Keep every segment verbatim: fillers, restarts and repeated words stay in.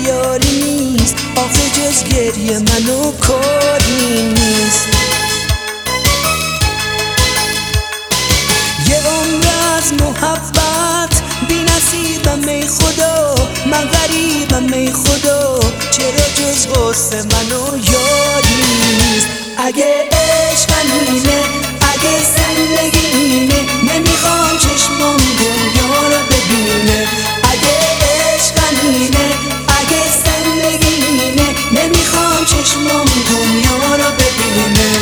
اختیاری نیست، آخه جز گریه منو کاری نیست. یه عمر از محبت بی نصیبم ای خدا، من غریبم ای خدا، چرا جز غصه منو یاری نیست. اگه عشق اینه، اگه زندگی اینه، نمیخوام چشمم دنیا رو ببینه. اگه عشق اینه، اگه زندگی اینه، نمیخوام چشمم دنیا رو ببینه.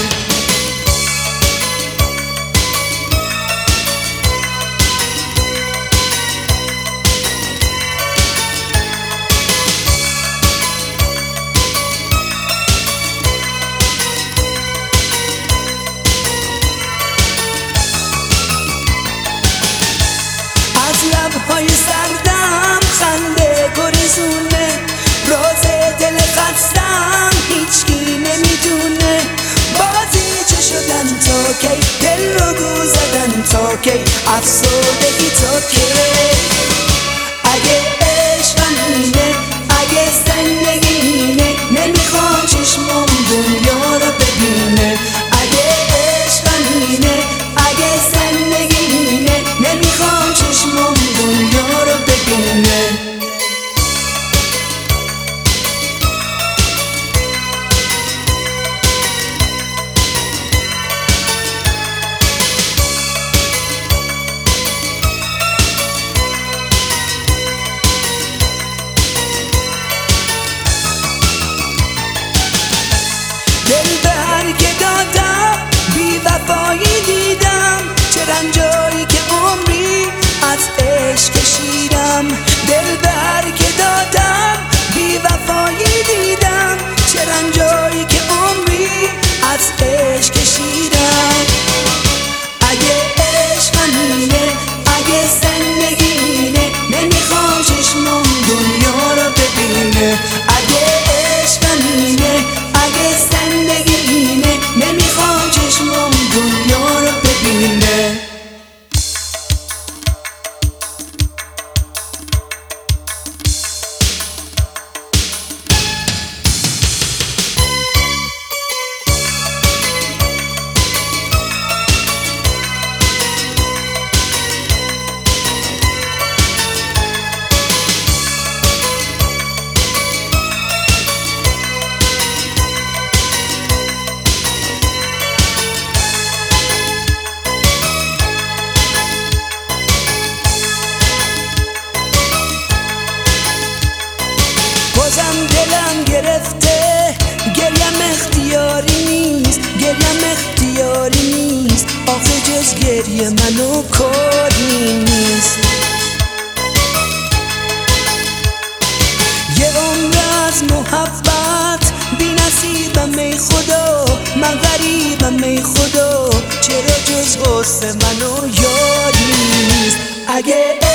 لبهای سردم خنده گریزونه، راز دل خستم هیچکی نمیدونه. بازی چه شدن تا کی، دل رو گو زدن تا کی، افسردگی تا کی. اگه عشقم اینه، اگه زندگی اینه، نمیخوام چشمم دنیا رو ببینه. اگه عشقم اینه، اگه زندگی اینه، نمیخوام چشمم دنیا رو ببینه. دل به هر که دادم بی وفایی دیدم، چه رنجایی که عمری از عشق کشیدم. دل به هر که دادم بی وفایی دیدم، چه رنجایی که عمری از عشق کشیدم. اگه عشق اینه، اگه زندگی اینه، نمیخوام چشمم دنیا رو ببینه. اگه عشق اینه، اگه زندگی اینه، نمیخوام چشمم دنیا رو ببینه. بازم دلم گرفته، گریم اختیاری نیست، گریم اختیاری نیست، آخه جز گریه منو کاری نیست. یه عمر از محبت بی نصیبم ای خدا، من غریبم ای خدا، چرا جز غصه منو یاری نیست. اگه